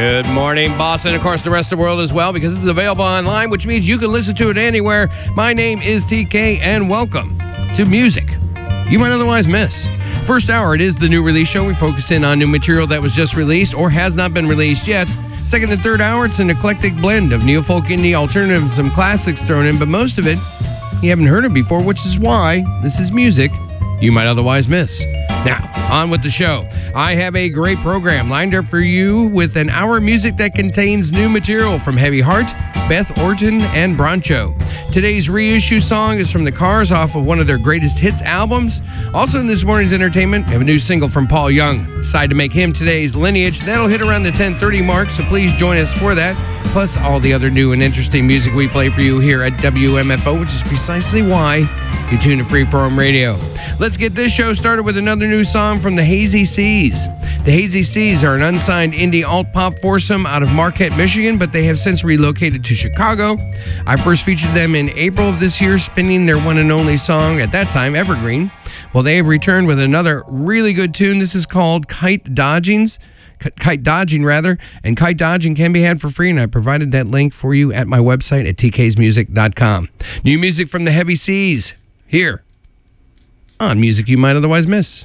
Good morning, Boston, and of course the rest of the world as well, because this is available online, which means you can listen to it anywhere. My name is TK, and welcome to music you might otherwise miss. First hour, it is the new release show. We focus in on new material that was just released or has not been released yet. Second and third hour, it's an eclectic blend of neo-folk, indie, alternative, and some classics thrown in, but most of it you haven't heard it before, which is why this is music you might otherwise miss. Now, on with the show. I have a great program lined up for you with an hour of music that contains new material from Heavy Heart, Beth Orton, and Broncho. Today's reissue song is from The Cars off of one of their greatest hits albums. Also in this morning's entertainment, we have a new single from Paul Young. Decided to make him today's Lineage. That'll hit around the 10:30 mark, so please join us for that. Plus all the other new and interesting music we play for you here at WMFO, which is precisely why you tune to Freeform Radio. Let's get this show started with another new song from the Hazy Seas. The Hazy Seas are an unsigned indie alt-pop foursome out of Marquette, Michigan, but they have since relocated to Chicago. I first featured them in April of this year, spinning their one and only song, at that time, Evergreen. Well, they have returned with another really good tune. This is called Kite Dodging, and Kite Dodging can be had for free, and I provided that link for you at my website at tksmusic.com. New music from the Heavy Seas, here on Music You Might Otherwise Miss.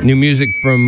New music from...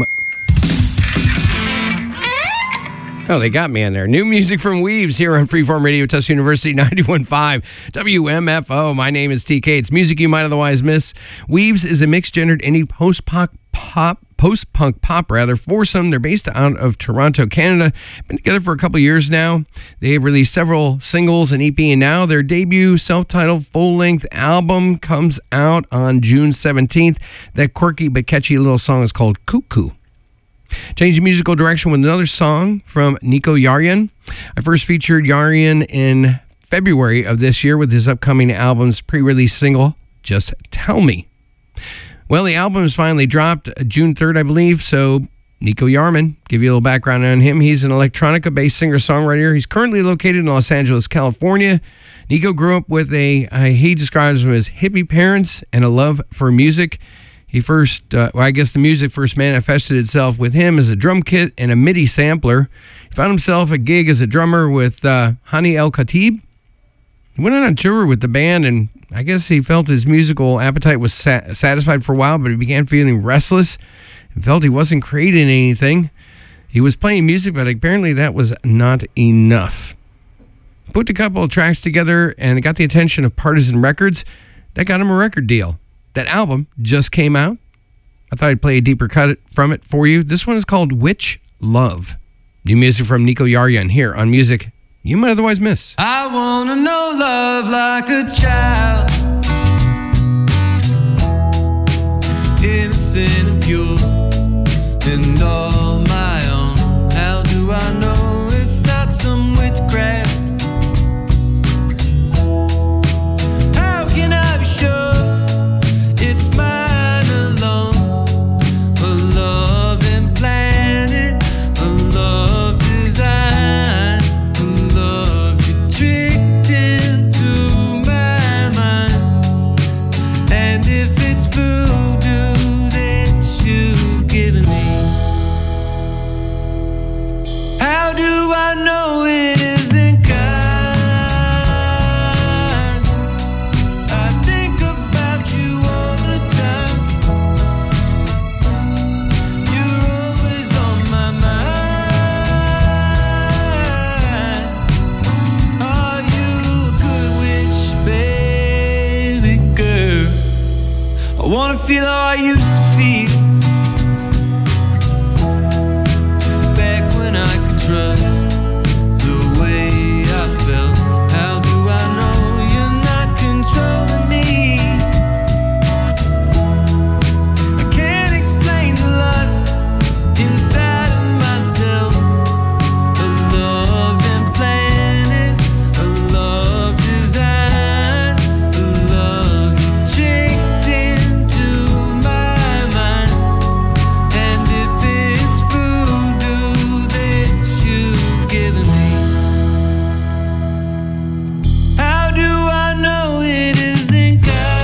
Oh, they got me in there. New music from Weaves here on Freeform Radio, Tufts University 91.5 WMFO. My name is TK. It's music you might otherwise miss. Weaves is a mixed-gendered indie post-punk pop foursome. They're based out of Toronto, Canada. Been together for a couple years now. They have released several singles and EP, and now their debut self-titled full-length album comes out on June 17th. That quirky but catchy little song is called Cuckoo. Changing musical direction with another song from Nico Yaryan. I first featured Yaryan in February of this year with his upcoming album's pre-release single, Just Tell Me. Well, the album is finally dropped June 3rd, I believe, so Nico Yaryan, give you a little background on him. He's an electronica-based singer-songwriter. He's currently located in Los Angeles, California. Nico grew up with he describes them as hippie parents and a love for music. He I guess the music first manifested itself with him as a drum kit and a MIDI sampler. He found himself a gig as a drummer with Hani El Khatib. He went on a tour with the band, and I guess he felt his musical appetite was satisfied for a while, but he began feeling restless and felt he wasn't creating anything. He was playing music, but apparently that was not enough. Put a couple of tracks together, and it got the attention of Partisan Records. That got him a record deal. That album just came out. I thought I'd play a deeper cut from it for you. This one is called Witch Love. New music from Nico Yaryan here on Music You Might Otherwise Miss. I wanna know love like a child, innocent and pure, and all my own. How do I know it's not some witchcraft? How can I be sure it's mine alone? A love implanted, a love designed, a love you tricked into my mind. And if it's voodoo that you've given me, how do I know it isn't kind? I think about you all the time. You're always on my mind. Are you a good witch, baby girl? I wanna feel how I used to feel, back when I could trust the way I felt. How do I know you're not controlling me? I can't explain the lust inside of myself. A love implanted, a love designed, a love you tricked into my mind. And if it's voodoo that you've given me, how do I know it isn't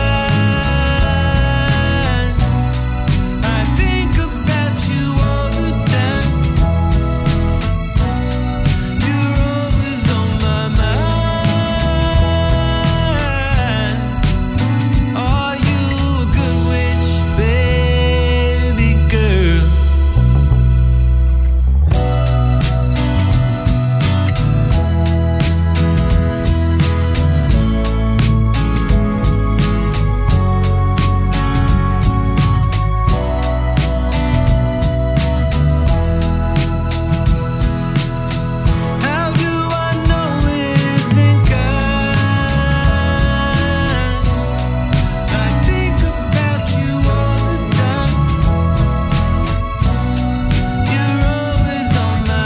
kind? I think about you all the time. You're always on my mind. Are you a good witch, baby girl? How do I know it isn't kind? I think about you all the time. You're always on my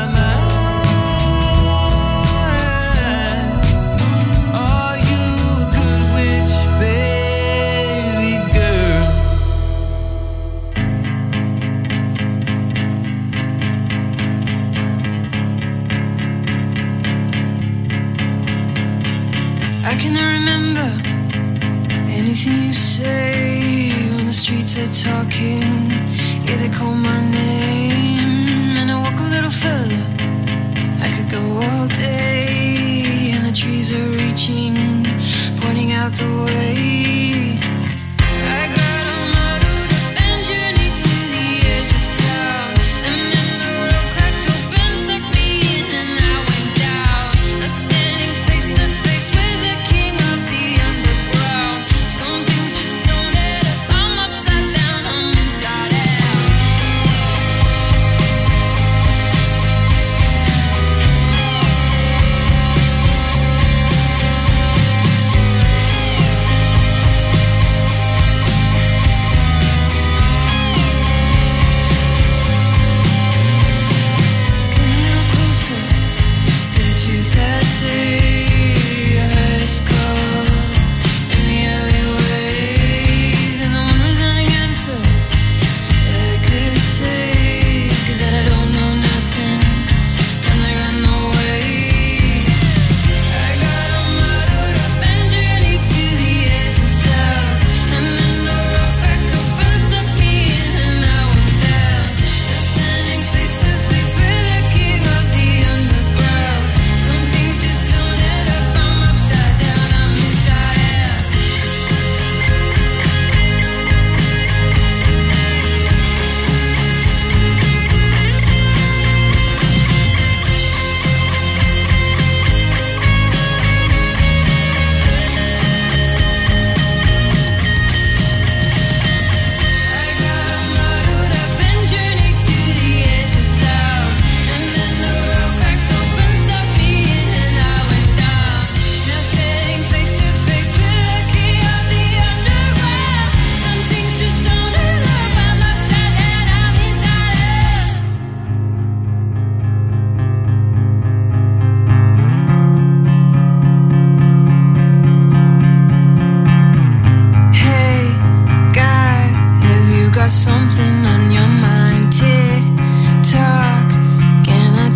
mind. Are you a good witch, baby girl? I cannot remember anything you say when the streets are talking. Yeah, they call my name, and I walk a little further. I could go all day, and the trees are reaching, pointing out the way. I got a muddled up and journey to the edge.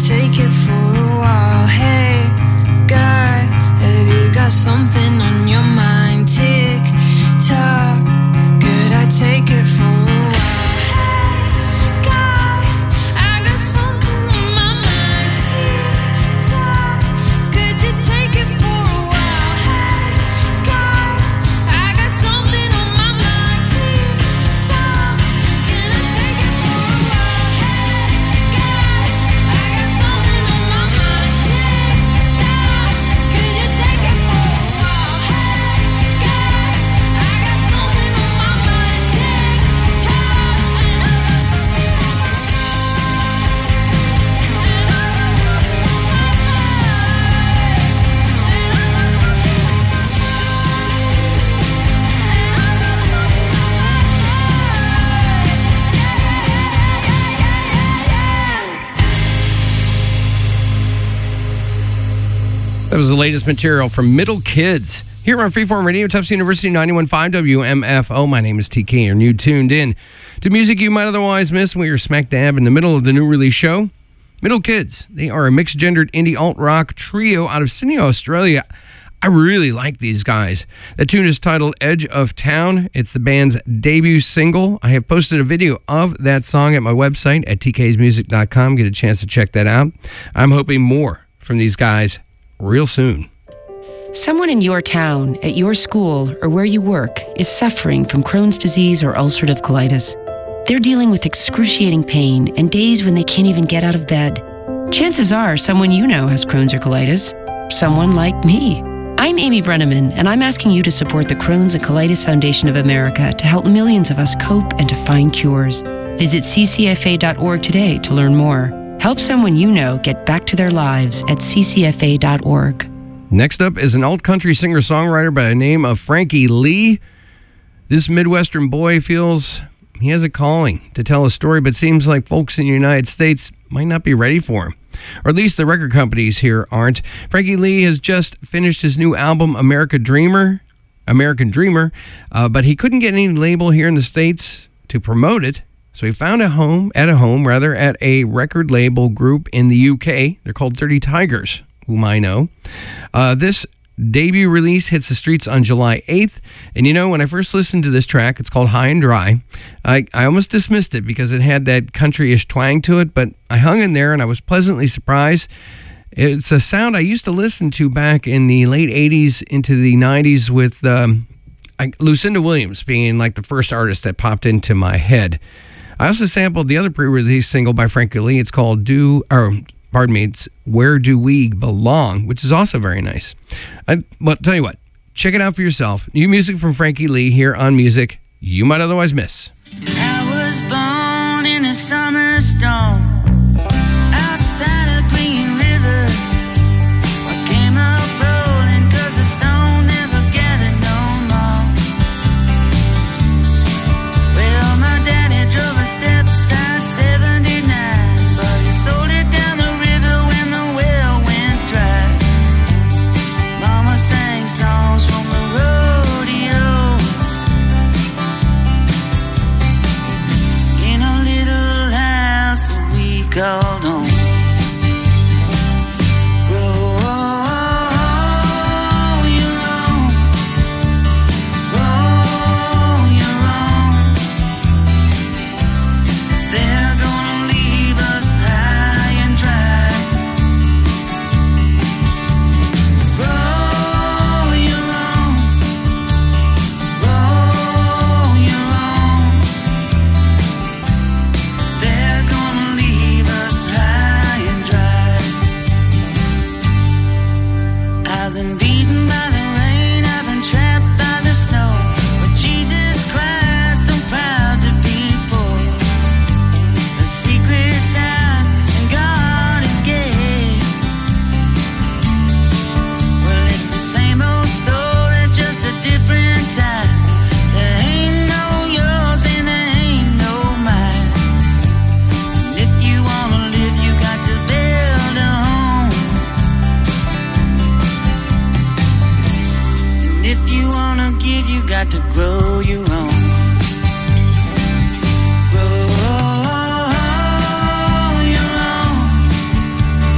take it for a while? Hey, guy, have you got something on your mind? Tick tock, could I take it for a while? Hey, guys, I got something on my mind. Tick tock, could you take it for a while? Hey, guys, I got something on my mind. Tick tock, can I take it for a while? Hey, guys, I got something on my mind. Tick tock, could you take it for a while? Hey, guys, I got something on my mind. Tick tock, That was the latest material from Middle Kids here on Freeform Radio, Tufts University 91.5 WMFO. My name is TK, and you tuned in to music you might otherwise miss. We are smack dab in the middle of the new release show. Middle Kids, they are a mixed-gendered indie alt-rock trio out of Sydney, Australia. I really like these guys. The tune is titled Edge of Town. It's the band's debut single. I have posted a video of that song at my website at tksmusic.com. Get a chance to check that out. I'm hoping more from these guys real soon. Someone in your town, at your school, or where you work is suffering from Crohn's disease or ulcerative colitis. They're dealing with excruciating pain and days when they can't even get out of bed. Chances are someone you know has Crohn's or colitis. Someone like me. I'm Amy Brenneman, and I'm asking you to support the Crohn's and Colitis Foundation of America to help millions of us cope and to find cures. Visit ccfa.org today to learn more. Help someone you know get back to their lives at ccfa.org. Next up is an alt-country singer-songwriter by the name of Frankie Lee. This Midwestern boy feels he has a calling to tell a story, but seems like folks in the United States might not be ready for him. Or at least the record companies here aren't. Frankie Lee has just finished his new album, American Dreamer, but he couldn't get any label here in the States to promote it. So he found a home at a record label group in the UK. They're called Dirty Tigers, whom I know. This debut release hits the streets on July 8th. And you know, when I first listened to this track, it's called High and Dry, I almost dismissed it because it had that country-ish twang to it, but I hung in there and I was pleasantly surprised. It's a sound I used to listen to back in the late 80s into the 90s with Lucinda Williams being like the first artist that popped into my head. I also sampled the other pre-release single by Frankie Lee. It's called it's Where Do We Belong, which is also very nice. Well, tell you what, check it out for yourself. New music from Frankie Lee here on Music You Might Otherwise Miss. I was born in a summer storm outside of Green River. I came up rolling 'cause the stone never gathered no moss. Well, my daddy drove a step-side 79, but he sold it down the river when the well went dry. Mama sang songs from the rodeo in a little house that we called home. Roll your own, roll your own. They're gonna leave us high and dry. Roll your own, roll your own. They're gonna leave us high and dry. I've been beaten by the rain, I've been trapped by the snow, but Jesus Christ, I'm proud to be poor. The secret's out and God is gay. Well, it's the same old story, just a different time. There ain't no yours and there ain't no mine. And if you wanna live, you got to build a home. And if you wanna give, you got to grow your own. Grow your own.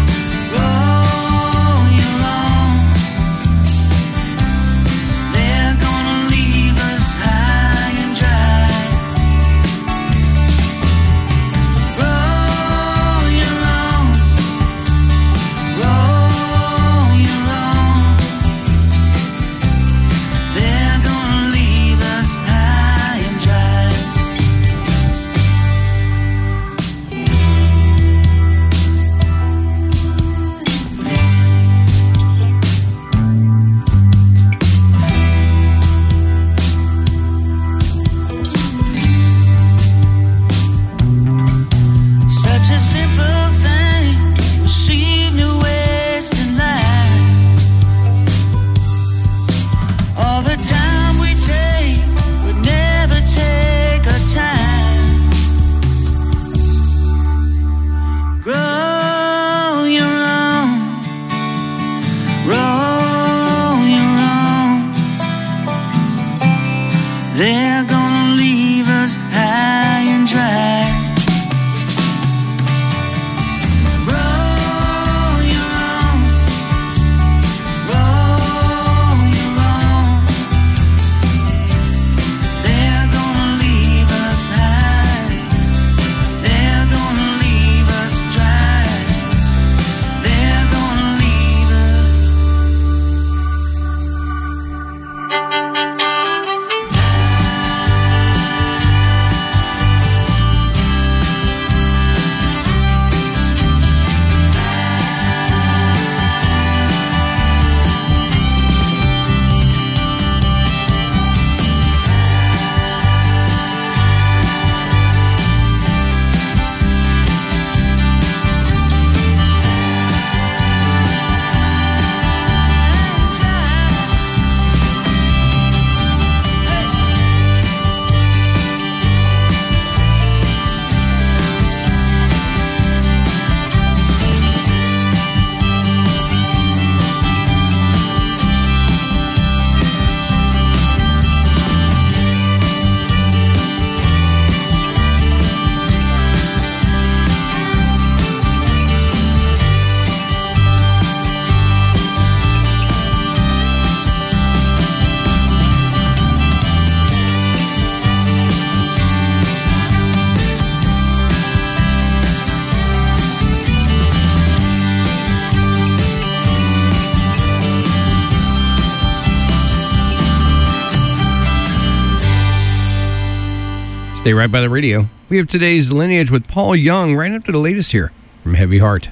Stay right by the radio. We have today's Lineage with Paul Young right after the latest here from Heavy Heart.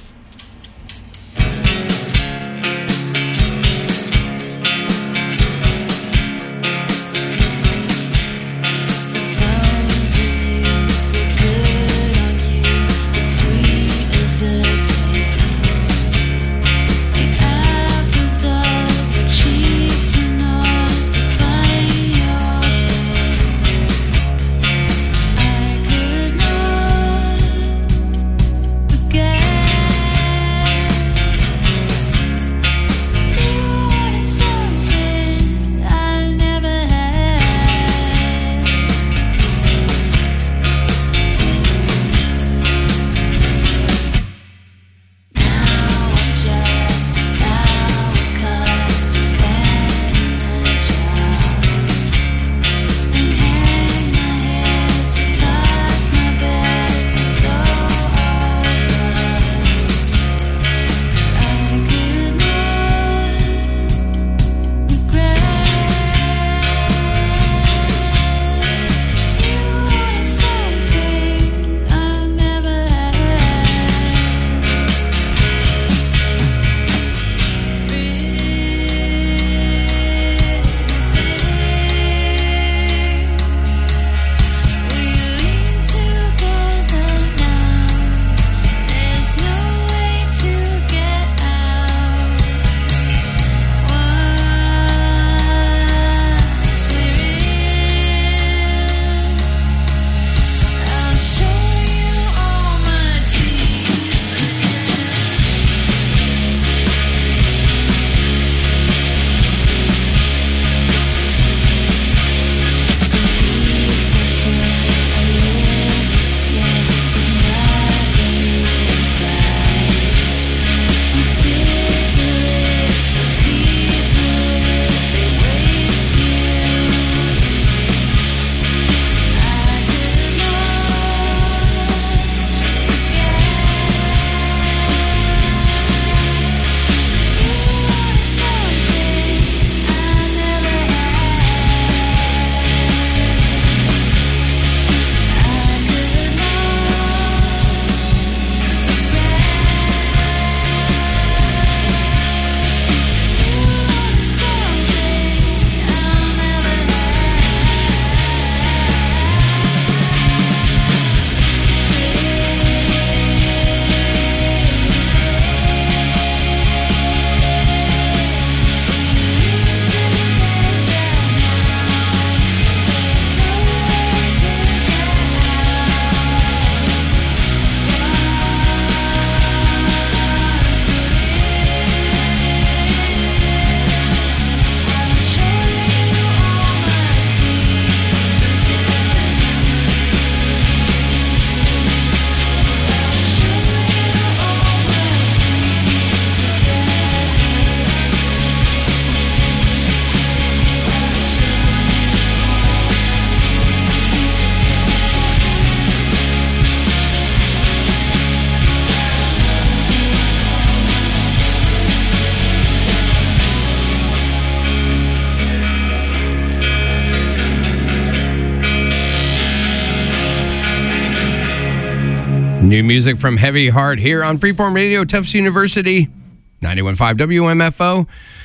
New music from Heavy Heart here on Freeform Radio, Tufts University, 91.5 WMFO.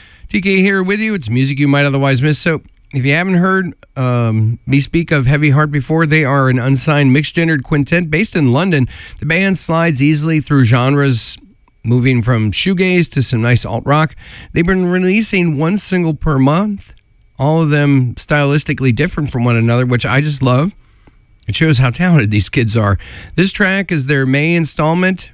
TK here with you. It's music you might otherwise miss. So if you haven't heard me speak of Heavy Heart before, they are an unsigned mixed-gendered quintet based in London. The band slides easily through genres, moving from shoegaze to some nice alt-rock. They've been releasing one single per month, all of them stylistically different from one another, which I just love. It shows how talented these kids are. This track is their May installment,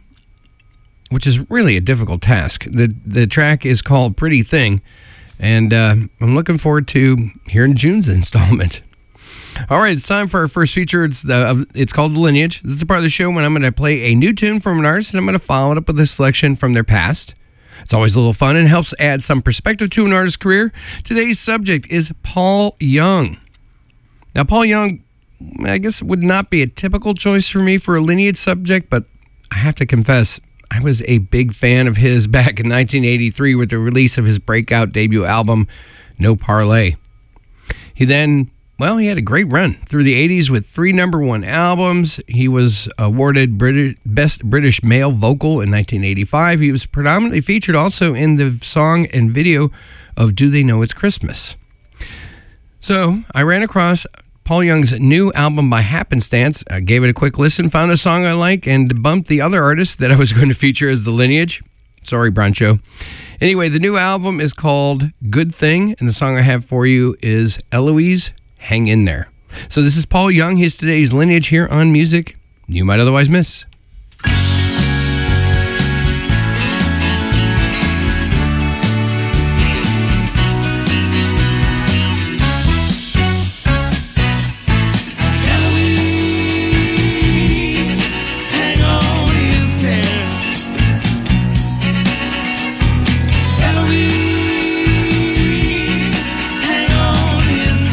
which is really a difficult task. The track is called Pretty Thing, and I'm looking forward to hearing June's installment. All right, it's time for our first feature. It's called The Lineage. This is a part of the show when I'm going to play a new tune from an artist, and I'm going to follow it up with a selection from their past. It's always a little fun and helps add some perspective to an artist's career. Today's subject is Paul Young. Now, Paul Young, I guess, would not be a typical choice for me for a Lineage subject, but I have to confess, I was a big fan of his back in 1983 with the release of his breakout debut album, No Parlay. He then Well, he had a great run through the 80s with 3 #1 albums. He was awarded Best British Male Vocal in 1985. He was predominantly featured also in the song and video of Do They Know It's Christmas? So I ran across Paul Young's new album by happenstance. I gave it a quick listen, found a song I like, and bumped the other artist that I was going to feature as The Lineage. Sorry, Broncho. Anyway, the new album is called Good Thing, and the song I have for you is Eloise, Hang In There. So this is Paul Young. He's today's Lineage here on Music You Might Otherwise Miss.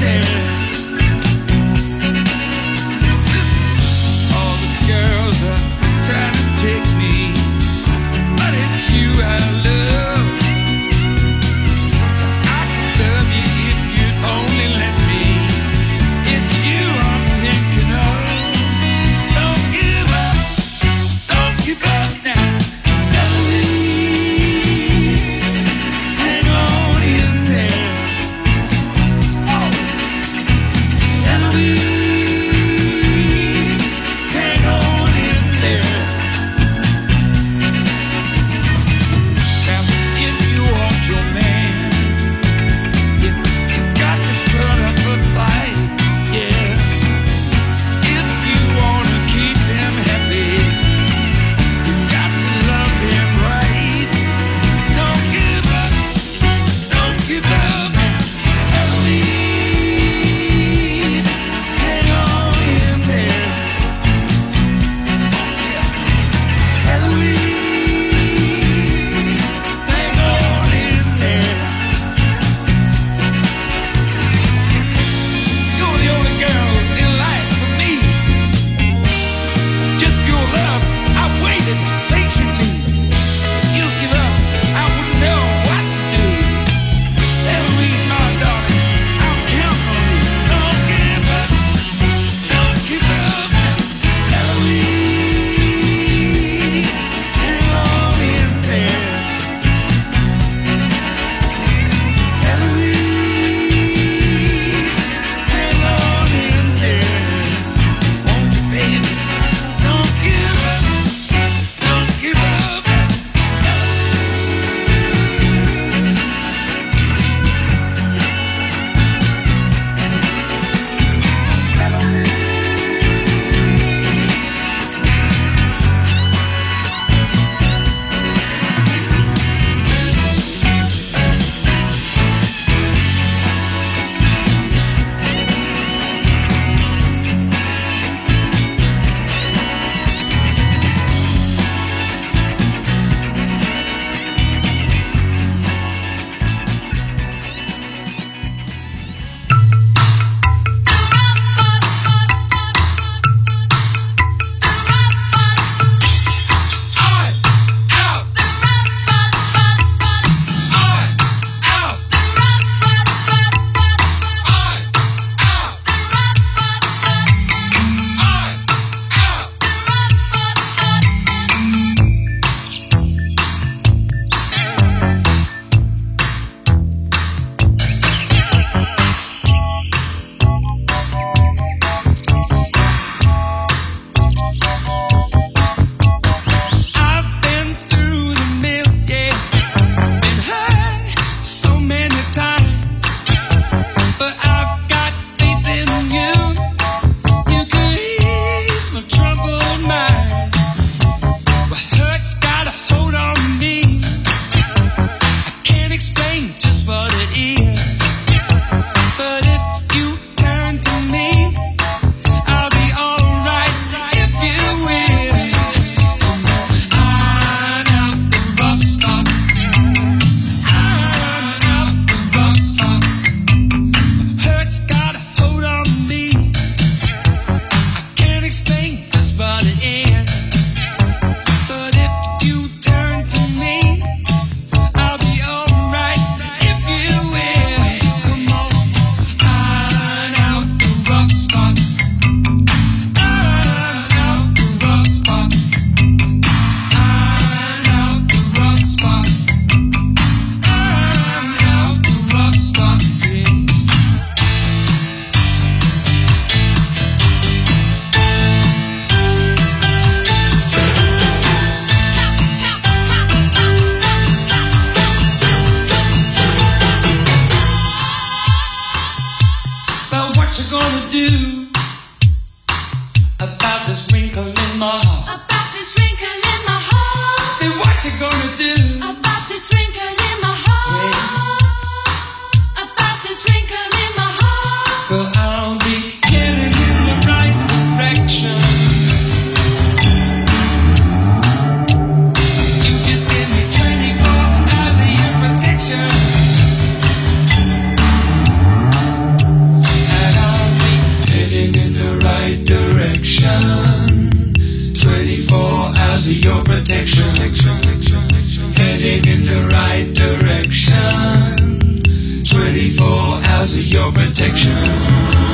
All the girls are in my heart. About this wrinkle in my heart. Say what you gonna do? About this wrinkle in my heart. About this wrinkle in my heart. Well, I'll be heading in the right direction. You just give me 24 hours of your protection. And I'll be heading in the right direction. 24 hours of your protection. Heading in the right direction. 24 hours of your protection.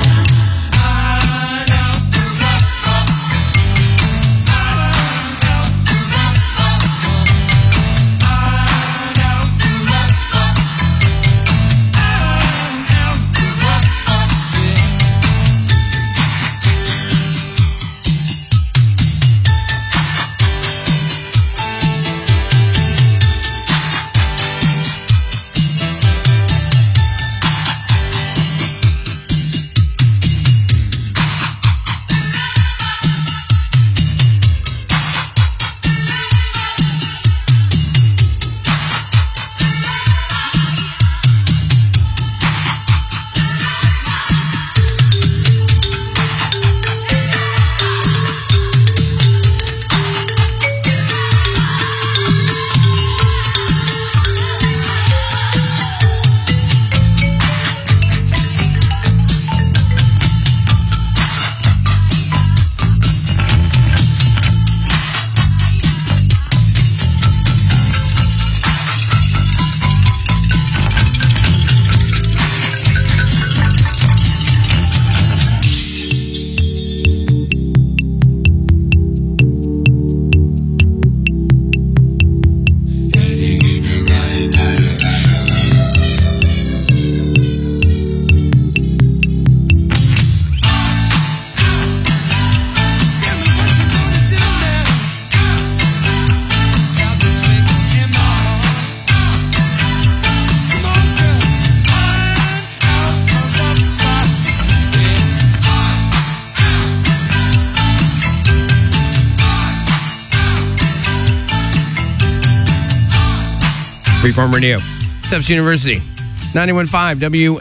Freeform Radio, Steps University, 91.5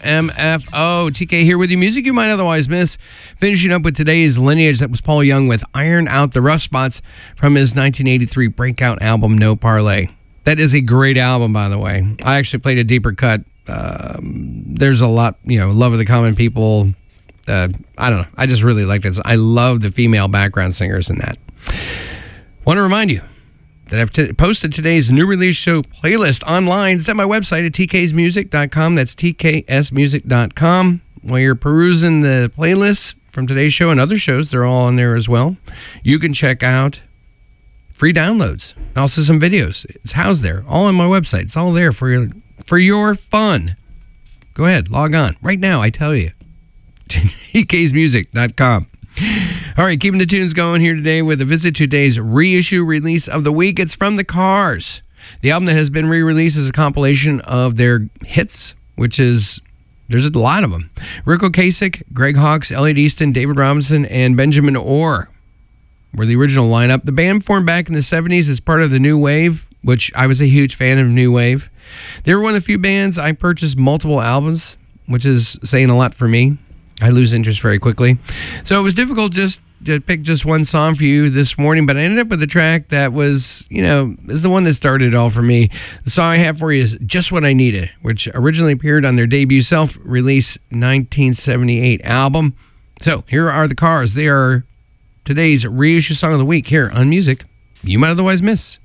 WMFO. TK here with you. Music you might otherwise miss. Finishing up with today's Lineage. That was Paul Young with Iron Out the Rough Spots from his 1983 breakout album, No Parlay. That is a great album, by the way. I actually played a deeper cut. There's a lot, Love of the Common People. I don't know. I just really like this. I love the female background singers in that. Want to remind you that I've posted today's new release show playlist online. It's at my website at tksmusic.com. That's tksmusic.com. While you're perusing the playlists from today's show and other shows, they're all on there as well. You can check out free downloads, also some videos. It's housed there, all on my website. It's all there for your fun. Go ahead, log on right now. I tell you, tksmusic.com. All right, keeping the tunes going here today with a visit to today's reissue release of the week. It's from The Cars. The album that has been re-released is a compilation of their hits, which is, there's a lot of them. Rick Ocasek, Greg Hawkes, Elliot Easton, David Robinson, and Benjamin Orr were the original lineup. The band formed back in the 70s as part of the New Wave, which I was a huge fan of New Wave. They were one of the few bands I purchased multiple albums, which is saying a lot for me. I lose interest very quickly. So it was difficult just to pick just one song for you this morning, but I ended up with a track that was, is the one that started it all for me. The song I have for you is Just What I Needed, which originally appeared on their debut self-release 1978 album. So here are The Cars. They are today's reissue song of the week here on Music You Might Otherwise Miss.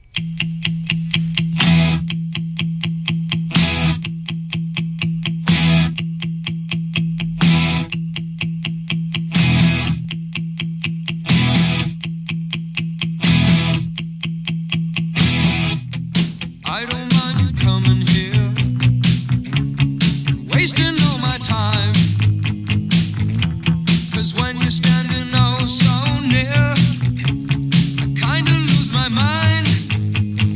Wasting all my time, 'cause when you're standing oh so near, I kinda lose my mind.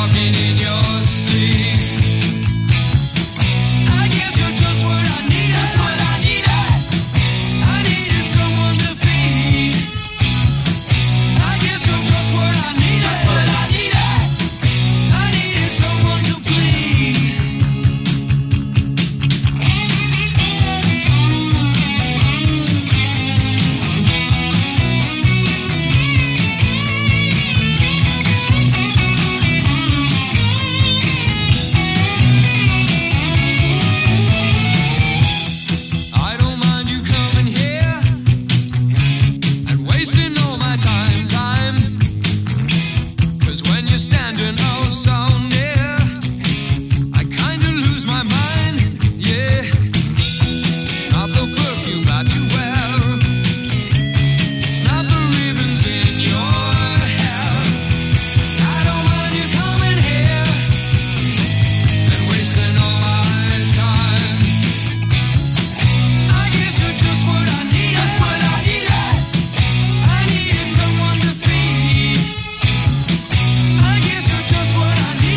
talking in your sleep. I guess you're just what I needed. Just what I needed. I needed someone to feed. I guess you're just what I needed. Just what I needed. I needed someone to bleed. I don't mind you coming here and wasting all my time. 'Cause when you're standing oh so near, I kinda lose my mind, yeah. It's not the perfume that you wear, it's not the ribbons in your hair. I don't mind you coming here and wasting all my time. I guess you're just what I needed. Just what I needed. I needed someone to feed. I guess you're just what I needed.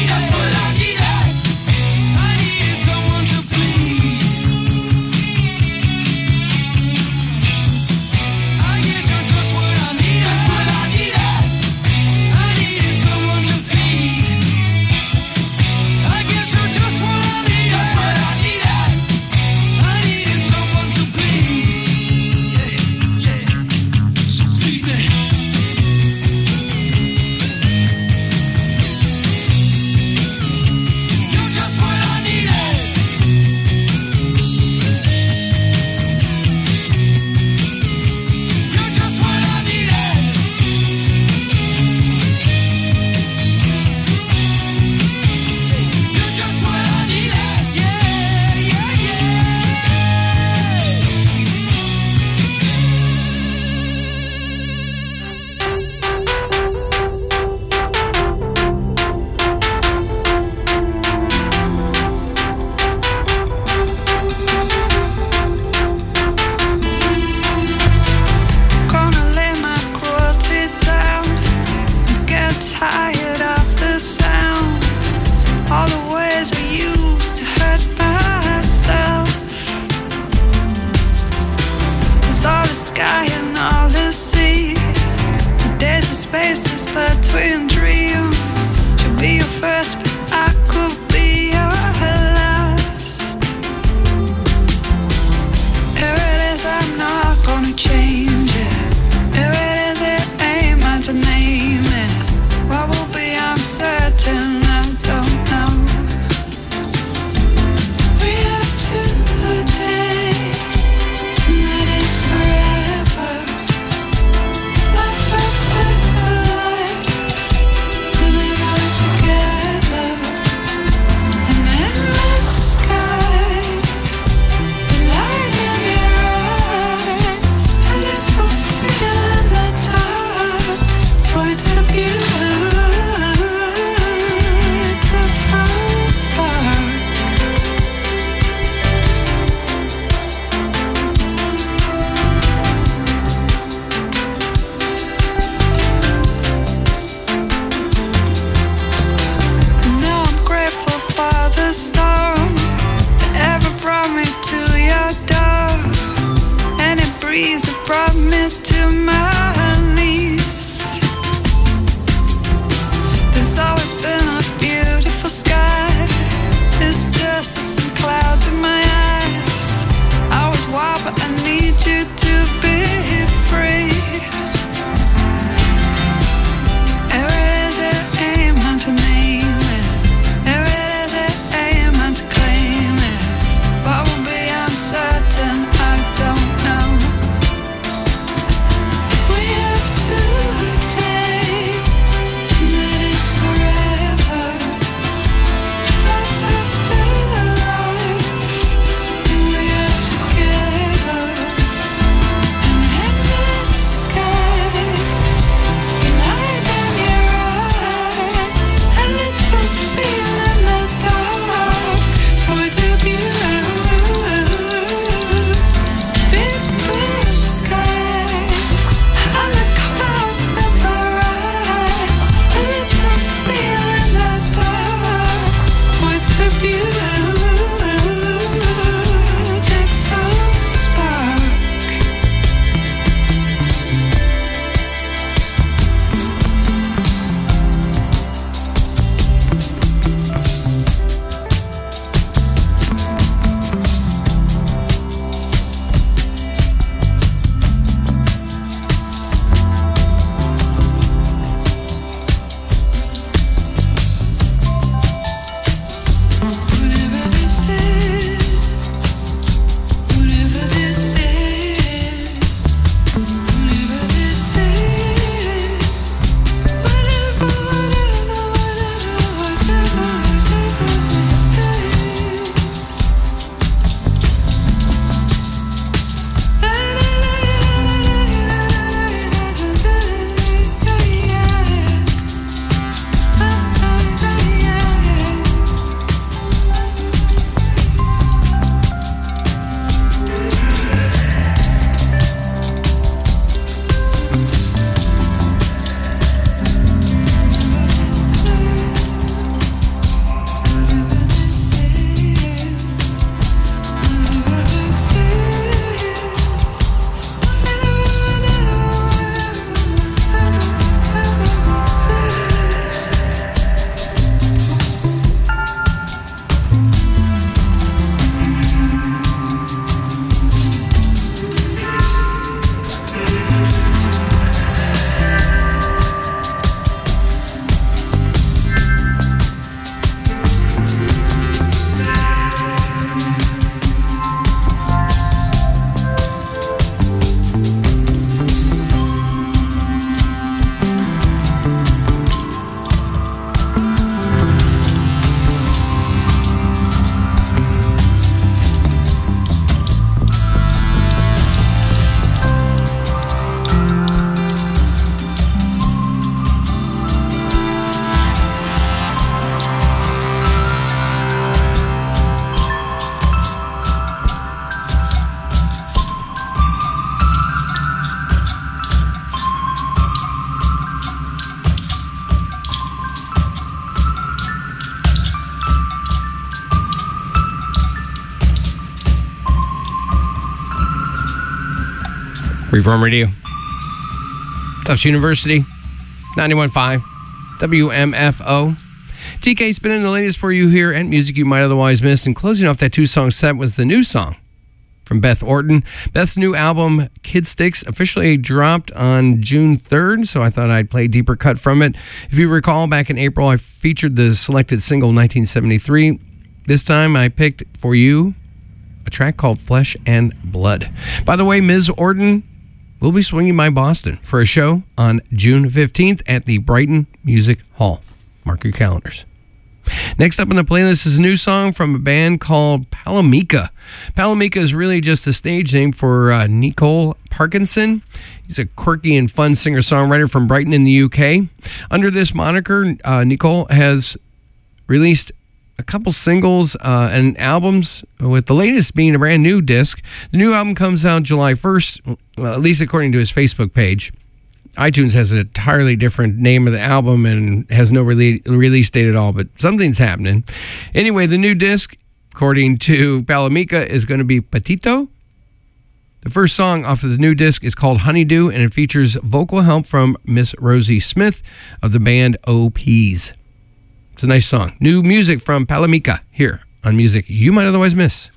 Reform Radio. Tufts University, 91.5, WMFO. TK spinning the latest for you here and music you might otherwise miss. And closing off that two-song set with the new song from Beth Orton. Beth's new album, Kid Sticks, officially dropped on June 3rd, so I thought I'd play a deeper cut from it. If you recall, back in April, I featured the selected single 1973. This time, I picked for you a track called Flesh and Blood. By the way, Ms. Orton will be swinging by Boston for a show on June 15th at the Brighton Music Hall. Mark your calendars. Next up on the playlist is a new song from a band called Palomika. Palomika is really just a stage name for Nicole Parkinson. He's a quirky and fun singer-songwriter from Brighton in the UK. Under this moniker, Nicole has released a couple singles and albums, with the latest being a brand new disc. The new album comes out July 1st, well, at least according to his Facebook page. iTunes has an entirely different name of the album and has no release date at all, but something's happening. Anyway, the new disc, according to Palomika, is going to be Patito. The first song off of the new disc is called Honeydew, and it features vocal help from Miss Rosie Smith of the band OPs. It's a nice song. New music from Palomika here on Music You Might Otherwise Miss.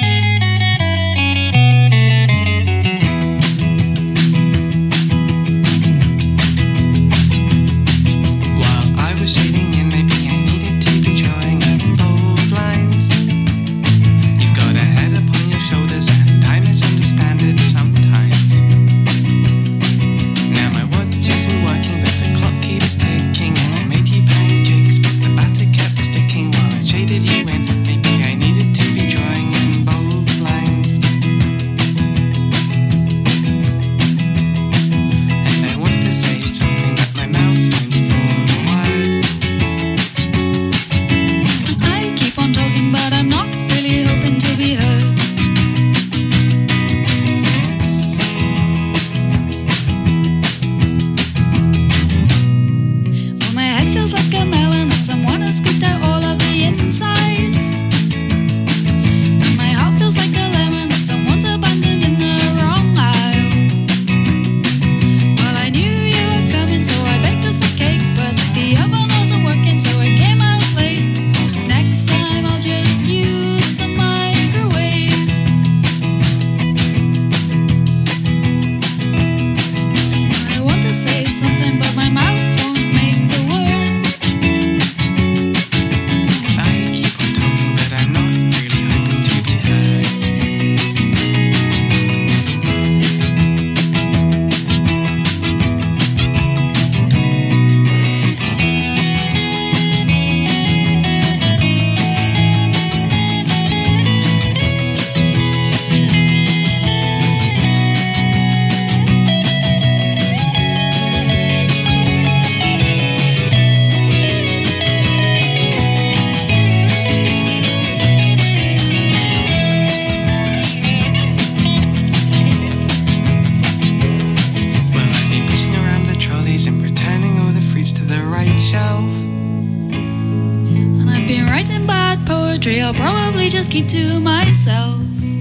I'll probably just keep to myself.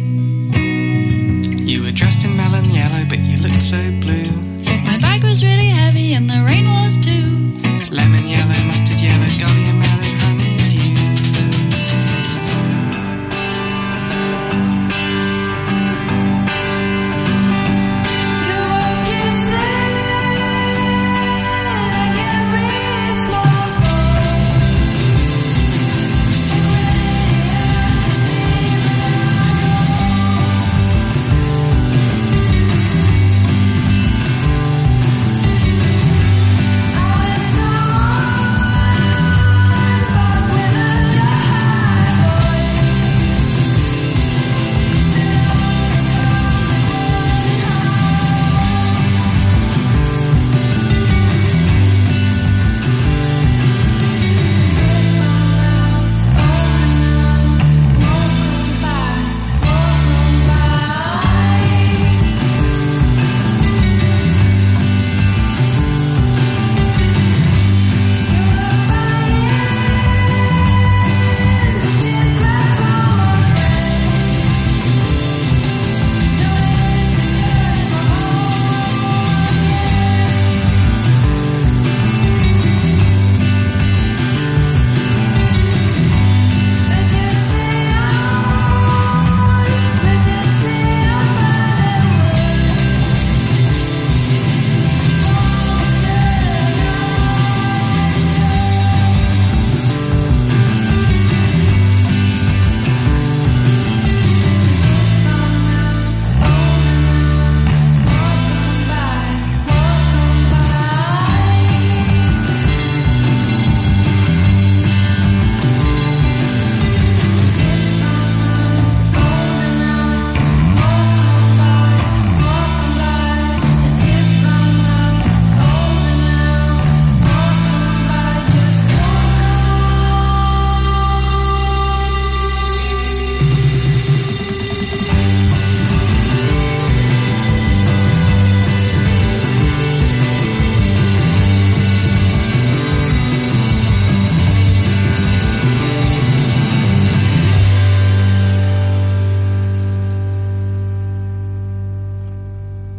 You were dressed in melon yellow, but you looked so blue. My bag was really heavy and the rain was too. Lemon yellow, mustard yellow, golly and melon,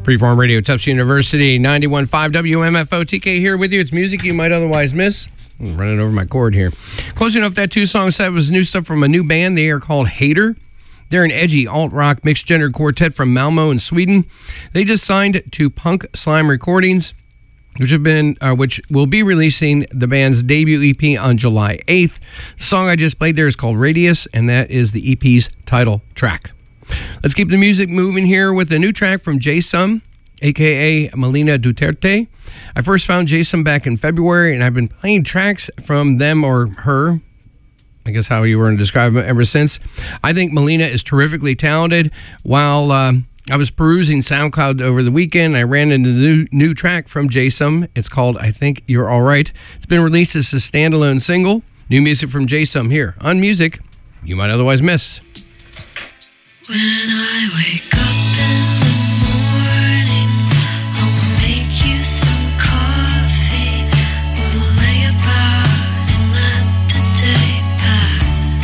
Freeform Radio, Tufts University, 91.5 WMFO. TK here with you. It's music you might otherwise miss. I'm running over my cord here. Closing off that two-song set was new stuff from a new band. They are called Hater. They're an edgy alt-rock mixed-gender quartet from Malmo in Sweden. They just signed to Punk Slime Recordings, which will be releasing the band's debut EP on July 8th. The song I just played there is called Radius, and that is the EP's title track. Let's keep the music moving here with a new track from Jason, a.k.a. Melina Duterte. I first found Jason back in February, and I've been playing tracks from them or her, I guess how you were going to describe it, ever since. I think Melina is terrifically talented. While I was perusing SoundCloud over the weekend, I ran into the new track from Jason. It's called I Think You're Alright. It's been released as a standalone single. New music from Jason here on Music You Might Otherwise Miss. When I wake up in the morning, I'll make you some coffee. We'll lay about and let the day pass.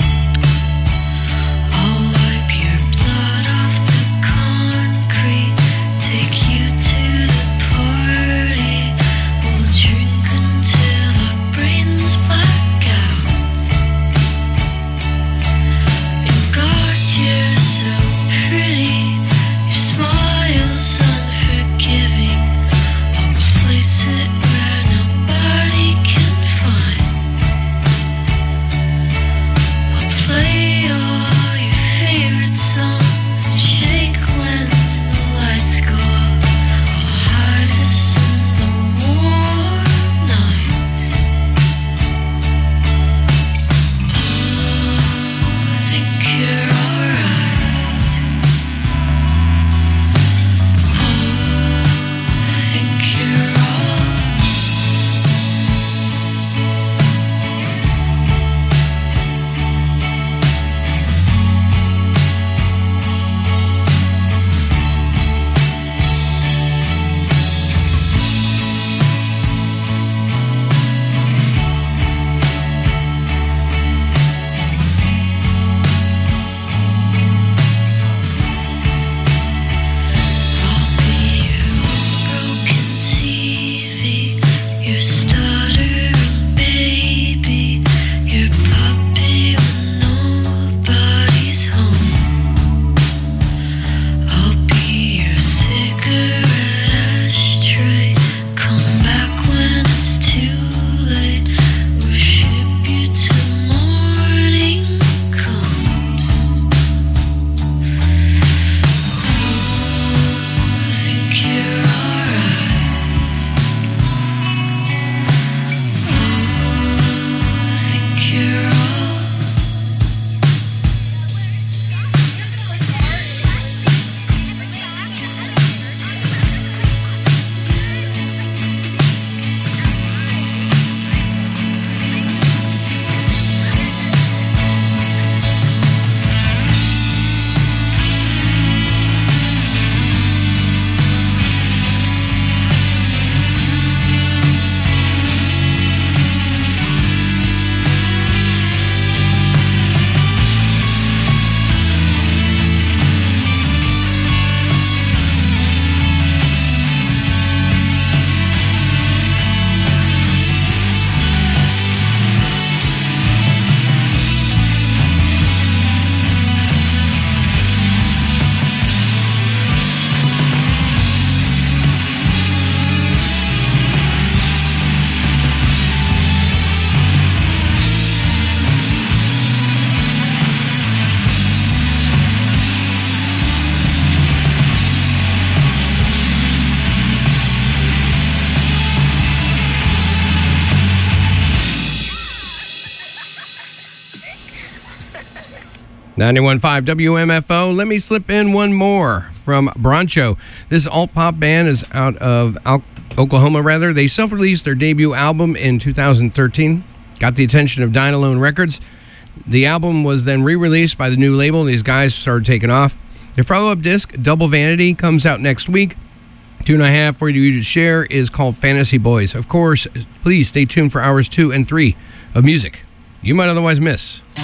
I'll wipe your blood off the concrete, take you to the party. We'll drink until our brains black out. And God, you're so pretty, your smile's unforgiving. I'll place it where nobody can find. I'll play all your favorite songs and shake when the lights go up. I'll hide us in the warm nights. I think you're alright. I think you're alright. I'll be your broken TV, your stuttering baby, your puppy when nobody's home. I'll be your cigarette ashtray, come back when it's too late, or ship you till morning comes. I think you're alright. I think you're alright. .5 WMFO. Let me slip in one more from Broncho. This alt-pop band is out of Oklahoma, rather. They self-released their debut album in 2013. Got the attention of Dynalone Records. The album was then re-released by the new label, and these guys started taking off. Their follow-up disc, Double Vanity, comes out next week. 2.5 for you to share is called Fantasy Boys. Of course, please stay tuned for hours 2 and 3 of music you might otherwise miss.